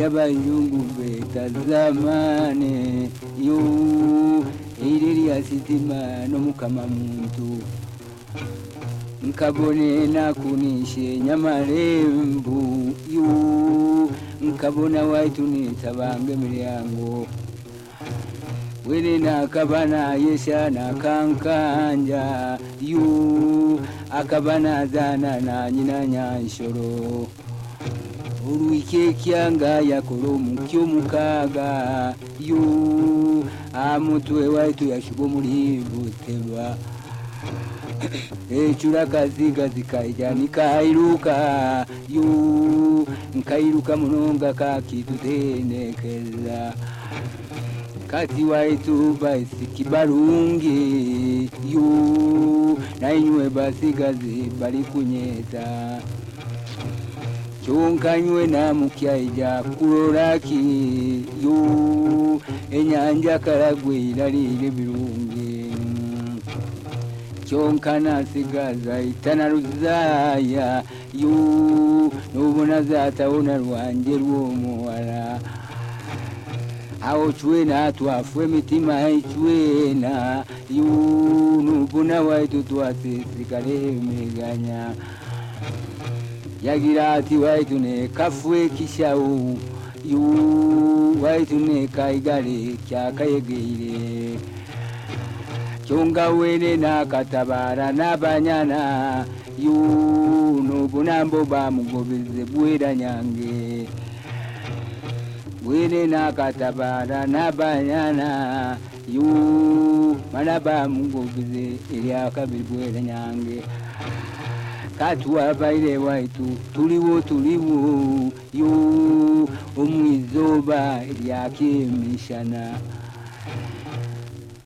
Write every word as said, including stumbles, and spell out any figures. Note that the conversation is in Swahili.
Yabayungu beta zamane yo iriri asitima no mukama muntu nkabone nakunishe nyamarembu yo nkabona waitu nitabange milyango wene nakabana yesha nakankanja yo akabana zana na nyina nyanshoro uruike kyanga yakoro mukyo mukaga yo amutwe waitu yashugo muri buteba echura kaziga zikaija nikairuka yo nkairuka munonga kakitutenekeza kati waitu basi kibarungi yo nainywe basigazi bali kunyeta chonkanywe na mukyaija kuroraki yo enyanja karagwe iralire birungi chonkana sigaza itana ruzaya yo nubona zataona rwanje rw'omuwala aho chwena twafwe mitima chwena yo nubona waitu twasisikale meganya yagira ati waitu ne kafwe kishau yu waitu ne kaigale kyakayegeire chonga wene na katabara nabanyana yu nubunambo bamugobize bwera nyange wene na katabara nabanyana yu manaba mugobize ilya kabiri bwera nyange katuwa baile waitu tuliwo tuliwo yo umwizoba lyakemishana